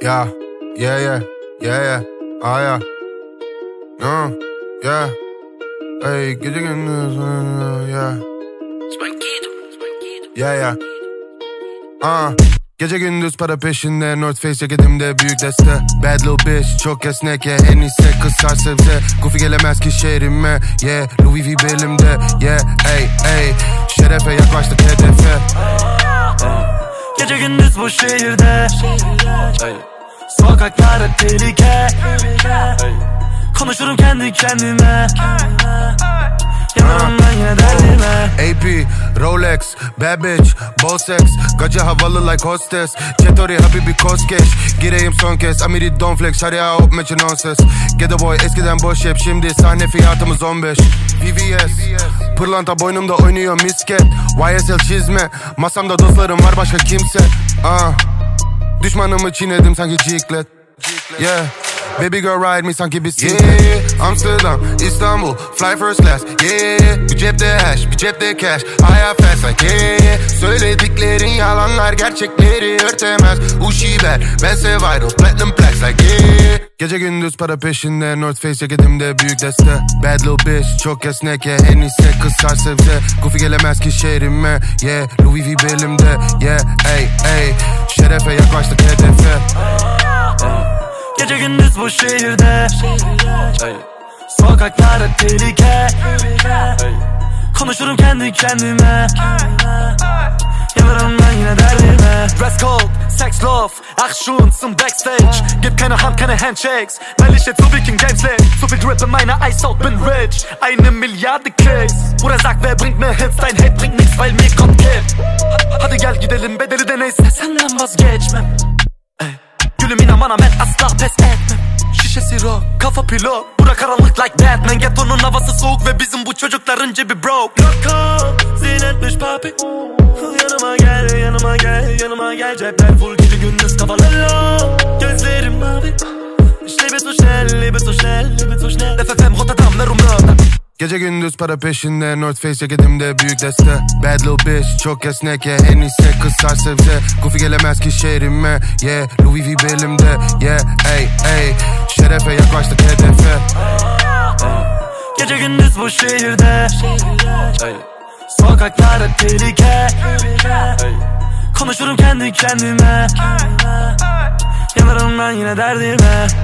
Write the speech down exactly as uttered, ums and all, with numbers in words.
Yeah, yeah, yeah, yeah, yeah, ah yeah. No, yeah. Hey, gece gündüz, yeah. Yeah, yeah. Ah, gece gündüz para peşinde, North Face ceketimde büyük deste. Bad little bitch, çok esnek ya, en iyisi kızar sebze. Goofy gelemez ki şehrime, yeah. Louis V belimde, yeah, hey, hey. Şerefe yaklaştık hedefe. Gece gündüz bu şehirde, sokaklarda tehlike. Konuşurum kendi kendime, yanarım ben yine derdime. A P, Rolex, bad bitch, bol sex. Gacı havalı like hostess. Çetori habibi koskeş. Gireyim son kez, Amiri don't flex. Şarya hop meçin on ses. Ghetto boy eskiden boş hep, şimdi sahne fiyatımız on beş. V V S, pırlanta boynumda oynuyor misket. Y S L çizme, masamda dostlarım var başka kimse. uh. Düşmanımı çiğnedim sanki ciklet. Yeah, baby girl ride me sanki bir siklet. Yeah, Amsterdam, İstanbul, fly first class. Yeah, bir cepte hash, bir cepte cash. Hayat fast like yeah. Söylediklerin yalanlar gerçekleri örtemez. Uşiber, bense viral, platinum plaques like yeah. Gece gündüz para peşinde, North Face ceketimde büyük deste. Bad little bitch, çok esnek ya, en iyisi kızar sebze. Goofy gelemez ki şehrime, yeah. Louis V belimde, yeah, hey, hey. Şerefe yaklaştık hedefe. Gece gündüz bu şehirde, sokaklarda tehlike. Konuşurum kendi kendime, yanarım ben yine derdime. Dress code, sex love, Action zum Backstage. Gib keine Hand, keine Handshakes, weil ich jetzt so Viking Games leg. So viel Drip in meiner Eishaut, bin rich. Eine Milliarde Klicks. Bruder sag, wer bringt mir Hits? Dein Hate bringt nix, weil mir kommt Geld. Hadi gel gidelim, bedeli de neyse senden vazgeçmem. Gülüm inan bana, ben asla pes etmem. Şişesi rock, kafa pilot. Bura karanlık like Batman. Ghetto'nun havası soğuk ve bizim bu çocukların cebi broke. Rock zil etmiş papi. Yanıma gel, yanıma gel, yanıma gel. Cepler full, gece gündüz kafaları low. Gözlerim mavi. Ich lebe so schnell, lebe so schnell, lebe so schnell. F F M Rotterdam, ne rumröda. Gece gündüz para peşinde, North Face ceketimde büyük deste. Bad little bitch, çok esnek ya, en iyisi kızar sebze. Goofy gelemez ki şehrime, yeah. Louis V belimde, yeah, hey, hey. Şerefe yaklaştık hedefe. Gece gündüz bu şehirde, sokaklarda tehlike. Konuşurum kendi kendime, yanarım ben yine derdime.